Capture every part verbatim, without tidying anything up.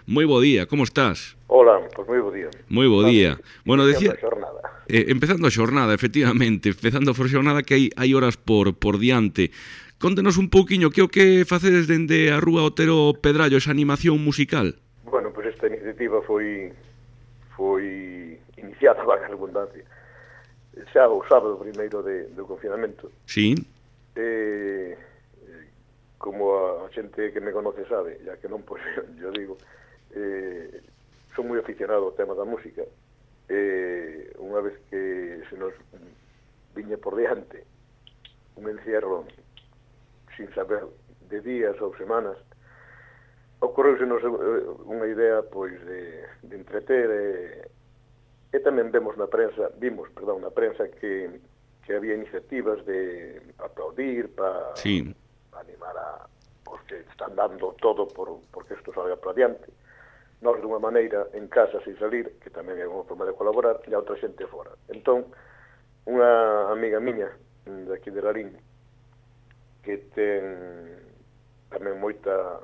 Moi bo día, como estás? Hola, pois moi bo día. Moi bo día. Bueno, decía... a xornada. Eh, empezando a xornada, efectivamente, empezando a xornada que hai, hai horas por, por diante. Contenos un pouquiño que o que facedes dende a Rúa Otero Pedrallo, esa animación musical. Bueno, pois esta iniciativa foi foi iniciada, valga a redundancia, xa o sábado primeiro de, do confinamento. Sí. Eh, como a xente que me conoce sabe, ya que non, pois, yo digo, eh, son moi aficionado ao tema da música. Eh, unha vez que se nos viña por diante un encierro sin saber de días ou semanas, ocorreusenos unha idea pois de, de entreter e, e tamén vemos na prensa, vimos, perdón, na prensa que, que había iniciativas de aplaudir para sí. animar a os que están dando todo por porque isto salga para adiante. Nós, dunha maneira, en casa, sin salir, que tamén é unha forma de colaborar, e a outra xente fora. Entón, unha amiga miña, de aquí de Larín, que ten tamén moita,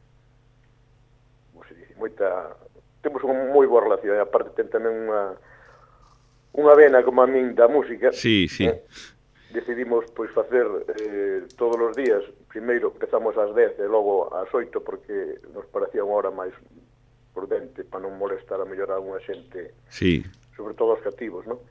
como se dice, moita, temos unha moi boa relación, e aparte ten tamén unha, unha vena como a min da música. Sí, sí. Eh? Decidimos, pois, facer eh, todos os días, primeiro empezamos ás dez e logo ás oito, porque nos parecía unha hora máis prudente para non molestar a mellor a unha xente, sí. sobre todo aos cativos, non?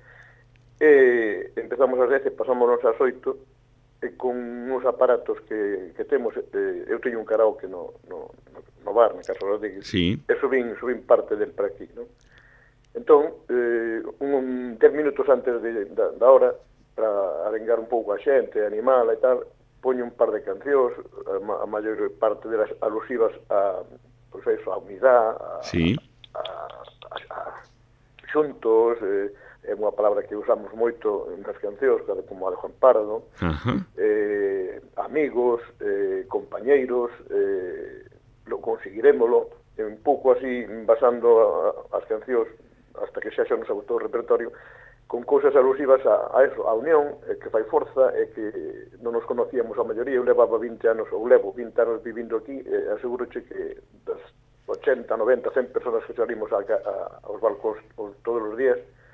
E empezamos ás dez e pasámonos ás oito e con uns aparatos que, que temos, eh, eu teño un karaoke no, no, no bar, na Casa Rodríguez, sí. e subín, subín parte del para aquí, non? Entón, eh, un, un dez minutos antes de, da, da hora, para arengar un pouco a xente, animala e tal, poño un par de cancións, a, a maior parte delas alusivas a, pois eso, a unidade, a, sí. a, a, a, a xuntos, eh, é unha palabra que usamos moito nas cancións, como a de Juan Pardo, Ajá. eh, amigos, eh, compañeiros, eh, lo conseguiremoslo, un pouco así, basando a, as cancións, hasta que xa xa nos agostou o repertorio, con cousas alusivas a, a eso, a unión, eh, que fai forza, e que non nos conocíamos a maioría. Eu levaba vinte anos, ou levo vinte anos vivindo aquí, e aseguroche que das ochenta, noventa, cen personas que salimos a, a, aos balcóns todos os días,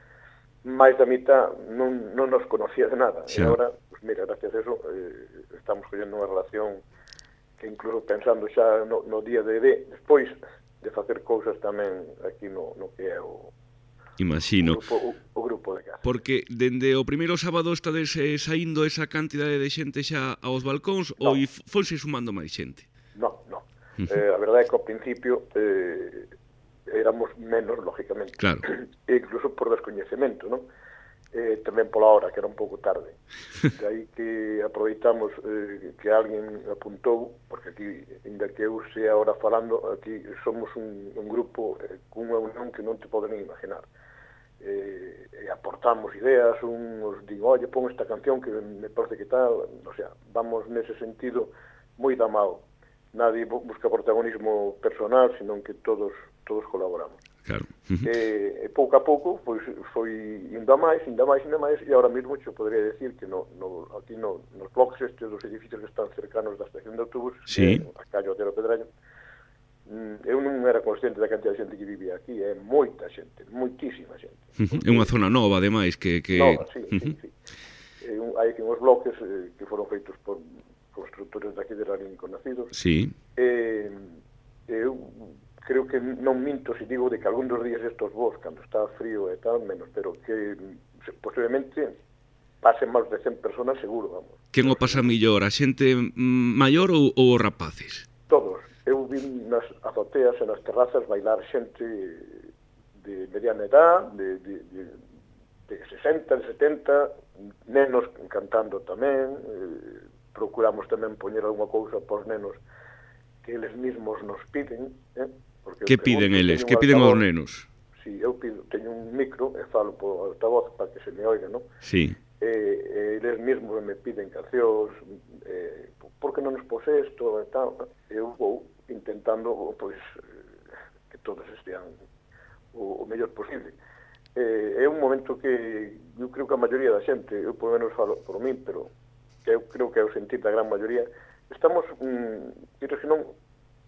máis da mitad non, non nos conocía de nada. Xa. E agora, pues mira, gracias a eso, eh, estamos collendo unha relación que incluso pensando xa no, no día de, de despois de facer cousas tamén aquí no, no que é o Imagino. O grupo, o, o grupo de casa. Porque dende o primeiro sábado estades eh, saindo esa cantidade de xente xa aos balcóns, no. Ou fonse sumando máis xente? Non, non. Uh -huh. eh, a verdade é que ao principio eh, éramos menos, lógicamente. Claro. E incluso por descoñecemento, non? Eh, tamén pola hora, que era un pouco tarde. De aí que aproveitamos eh, que alguén apuntou, porque aquí, ainda que eu sea ahora falando, aquí somos un, un grupo eh, cunha unión que non te poden imaginar. Eh, e aportamos ideas, uns digo, oye, pon esta canción que me parece que tal, o sea, vamos nese sentido moi da mao. Nadie busca protagonismo personal, senón que todos todos colaboramos. Claro. Uh -huh. E, e pouco a pouco, pois, foi indo a máis, indo a máis, indo a máis, e ahora mesmo eu podría decir que no, no, aquí no, nos bloques estes dos edificios que están cercanos da estación de autobús, sí. a Calle Otero Pedrallo, eu non era consciente da cantidad de xente que vivía aquí, é moita xente, moitísima xente. Uh -huh. É unha zona nova, ademais, que... que... Nova, sí, uh -huh. sí, sí. Eh, un, hai aquí uns bloques eh, que foron feitos por constructores daqui de Larín conocidos. Sí. Eh, eu creo que non minto se digo de que algún dos días estos vos, cando está frío e tal, menos, pero que posiblemente pasen máis de cen personas seguro, vamos. Quen o pasa mellor, a xente maior ou, ou os rapaces? Todos. Eu vi nas azoteas e nas terrazas bailar xente de mediana edad, de, de, de, de sesenta, de setenta, nenos cantando tamén, eh, procuramos tamén poñer alguma cousa por nenos que eles mesmos nos piden. Eh? Porque que piden eles? Que piden os nenos? Si, sí, eu pido, teño un micro e falo por altavoz para que se me oiga, non? Sí. E, e eles mesmos me piden cancións, eh, por que non nos pos isto e tal. Eu vou intentando, pois, que todos estean o, o mellor posible. Eh, é un momento que eu creo que a maioría da xente, eu por menos falo por min, pero que eu creo que é o sentir da gran maioría, estamos, mm, pero se non,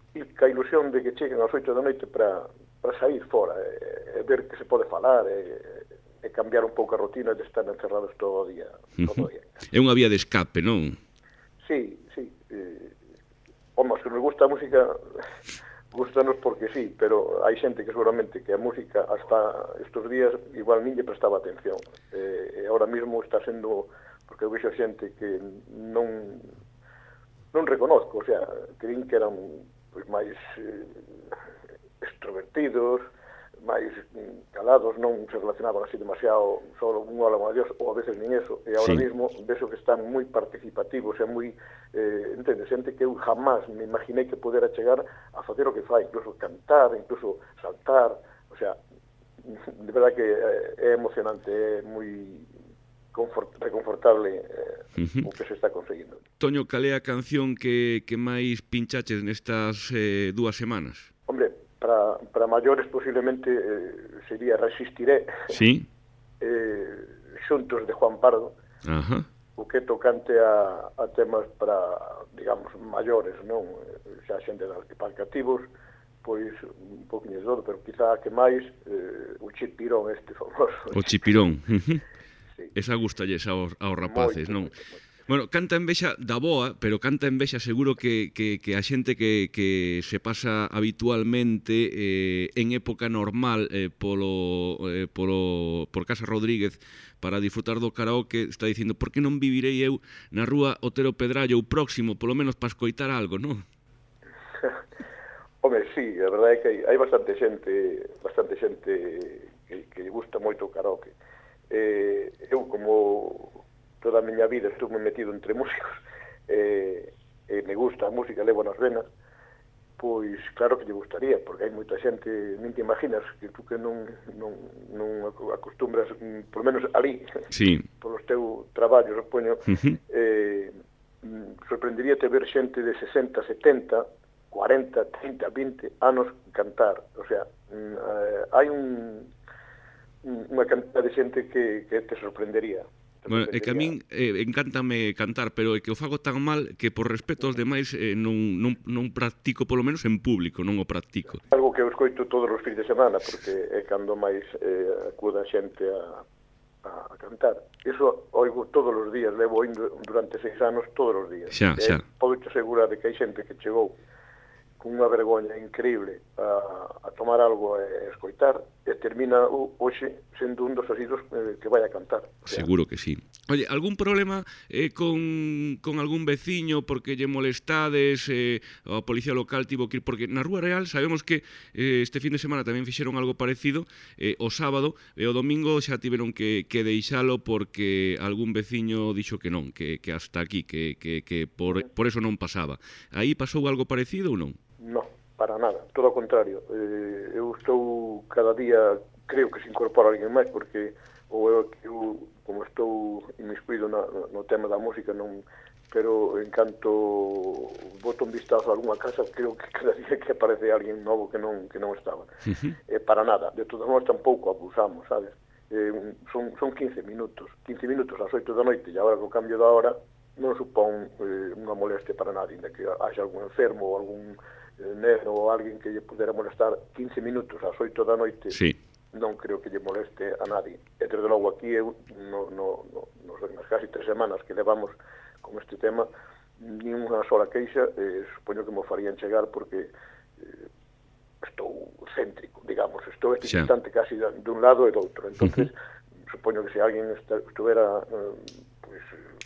ir ca ilusión de que cheguen ás oito da noite para para sair fora, e, e ver que se pode falar, e, e cambiar un pouco a rutina de estar encerrados todo o día. Todo o día. É unha vía de escape, non? Sí, sí. Eh, home, se nos gusta a música, gustanos porque sí, pero hai xente que seguramente que a música hasta estes días igual nin lle prestaba atención. Eh, e ahora mesmo está sendo, porque eu vexo xente que non non reconozco, o sea, creín que eran pois máis eh, extrovertidos, máis calados, non se relacionaban así demasiado, solo un hola, un adiós, ou a veces nin eso, e agora sí. Mesmo vexo que están moi participativos, e moi, eh, entende, xente que eu jamás me imaginei que pudera chegar a facer o que fai, incluso cantar, incluso saltar, o sea, de verdad que é emocionante, é moi confort, reconfortable eh, uh-huh. o que se está conseguindo. Toño, cal é a canción que, que máis pinchaches nestas eh, dúas semanas? Hombre, para, para maiores posiblemente eh, sería Resistiré. Sí. Eh, Xuntos de Juan Pardo. Ajá. O que tocante a, a temas para, digamos, maiores, non? Xa xente das cativos, pois un poquinho de todo, pero quizá que máis eh, o chipirón este famoso. O chipirón. Uh-huh. Sí. Esa gustalles aos, aos rapaces, moito, non? Moito, moito. Bueno, canta envexa da boa, pero canta envexa seguro que, que, que a xente que, que se pasa habitualmente eh, en época normal eh, polo, eh, polo, por Casa Rodríguez para disfrutar do karaoke está dicindo por que non vivirei eu na rúa Otero Pedrallo ou próximo, polo menos para escoitar algo, non? Home, sí, a verdade é que hai, hai bastante xente bastante xente que, que gusta moito o karaoke. Eh, eu como toda a miña vida estuve metido entre músicos e, e me gusta a música, levo nas venas, pois claro que lle gustaría, porque hai moita xente, nin te imaginas que tú que non, non, non acostumbras, por lo menos ali, sí. Polos teus traballos, supoño, uh-huh. eh, sorprenderíate ver xente de sesenta, setenta, cuarenta, trinta, vinte anos cantar, o sea, eh, hai un unha cantidad de xente que, que te sorprendería. Te bueno, é que a min eh, encántame cantar, pero é que o fago tan mal que por respeto aos demais eh, non, non, non practico, polo menos en público, non o practico. Algo que eu escoito todos os fins de semana, porque é cando máis eh, acuda xente a, a, a cantar. Iso oigo todos os días, levo indo durante seis anos todos os días. Xa, xa. Podo te asegurar de que hai xente que chegou con unha vergoña increíble a, a tomar algo e escoitar, e termina hoxe sendo un dos asidos eh, que vai a cantar. O sea, seguro que sí. Oye, algún problema eh, con, con algún veciño porque lle molestades, eh, a policía local tivo que ir, porque na Rúa Real sabemos que eh, este fin de semana tamén fixeron algo parecido, eh, o sábado e o domingo xa tiveron que, que deixalo porque algún veciño dixo que non, que, que hasta aquí, que, que, que por, por eso non pasaba. Aí pasou algo parecido ou non? No, para nada, todo o contrario. Eh, eu estou cada día, creo que se incorpora alguén máis, porque ou eu, eu como estou inmiscuído no, no tema da música, non, pero en canto boto un vistazo a algunha casa, creo que cada día que aparece alguén novo que non que non estaba. Uh-huh. Eh, para nada, de todos modos tampouco abusamos, sabes? Eh, son, son quince minutos, quince minutos ás oito da noite, e agora co cambio da hora non supón eh, unha molestia para nadie, de que haxa algún enfermo ou algún negro ou alguén que lle pudera molestar quince minutos ás oito da noite, sí. Non creo que lle moleste a nadie. E desde logo aquí, eu, no, no, no, nas casi tres semanas que levamos con este tema, nin unha sola queixa, eh, supoño que me farían chegar porque eh, estou céntrico, digamos, estou este sí. Instante casi dun lado e do outro. Entonces, uh-huh. Supoño que se alguén estuvera eh, pues,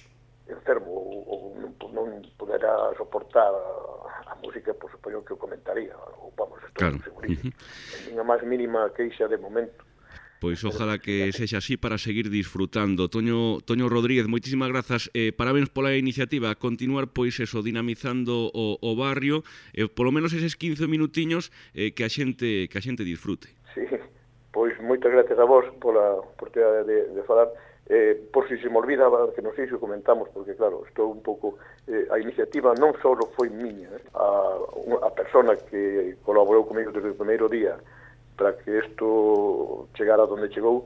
enfermo ou, ou non, non pudera soportar a, a música, por supoño que o comentaría, ou vamos, estou claro. Segurísimo. Uh-huh. Unha máis mínima queixa de momento. Pois ojalá que sexa así para seguir disfrutando. Toño, Toño Rodríguez, moitísimas grazas, eh, parabéns pola iniciativa, continuar pois eso, dinamizando o, o barrio, eh, polo menos eses quince minutiños eh, que a xente que a xente disfrute. Sí, pois moitas gracias a vos pola oportunidade de, de falar. Eh, por si se me olvidaba, que non sei se comentamos, porque claro, estou un pouco eh, a iniciativa non só foi miña, eh, a, a persona que colaborou comigo desde o primeiro día para que isto chegara onde chegou,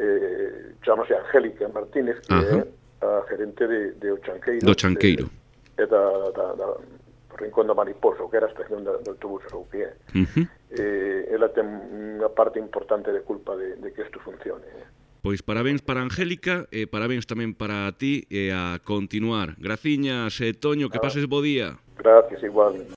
eh, chamase Angélica Martínez, que uh-huh. é a gerente de, de O Chanqueiro. Do Chanqueiro. E da, da, da, Rincón da Mariposa, que era a estación do autobús, ou que é. Uh -huh. eh, ela ten unha parte importante de culpa de, de que isto funcione. Eh. Pois parabéns para Angélica, e parabéns tamén para ti, e a continuar. Graciñas, e Toño, que pases bo día. Gracias, igual.